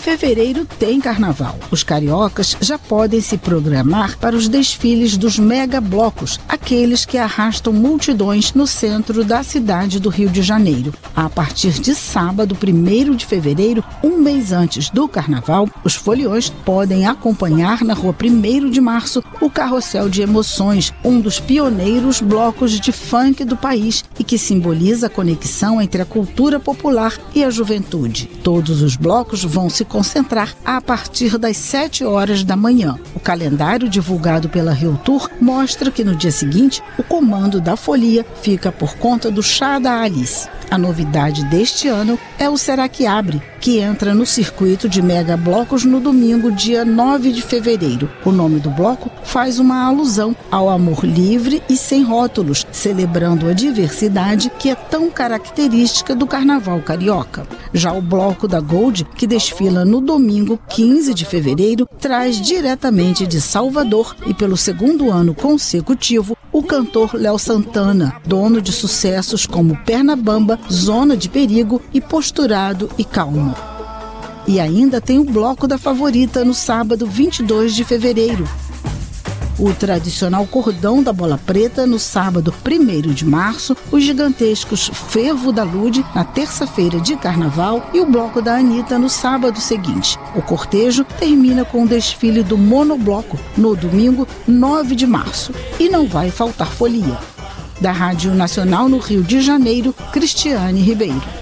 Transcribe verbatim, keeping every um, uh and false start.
fevereiro tem carnaval. Os cariocas já podem se programar para os desfiles dos megablocos, aqueles que arrastam multidões no centro da cidade do Rio de Janeiro. A partir de sábado, primeiro de fevereiro, um mês antes do carnaval, os foliões podem acompanhar na rua primeiro de março o Carrossel de Emoções, um dos pioneiros blocos de funk do país e que simboliza a conexão entre a cultura popular e a juventude. Todos os blocos vão se concentrar a partir das sete horas da manhã. O calendário divulgado pela Rio Tour mostra que no dia seguinte o comando da folia fica por conta do Chá da Alice. A novidade deste ano é o Será que Abre, que entra no circuito de mega blocos no domingo, dia nove de fevereiro. O nome do bloco faz uma alusão ao amor livre e sem rótulos, celebrando a diversidade que é tão característica do carnaval carioca. Já o bloco da Gold, que desfila no domingo, quinze de fevereiro, traz diretamente de Salvador e pelo segundo ano consecutivo o cantor Léo Santana, dono de sucessos como Perna Bamba, Zona de Perigo e Posturado e Calmo. E ainda tem o bloco da Favorita no sábado, vinte e dois de fevereiro. O tradicional Cordão da Bola Preta no sábado, primeiro de março, os gigantescos Fervo da Lude na terça-feira de carnaval e o bloco da Anitta no sábado seguinte. O cortejo termina com o desfile do Monobloco no domingo, nove de março. E não vai faltar folia. Da Rádio Nacional no Rio de Janeiro, Cristiane Ribeiro.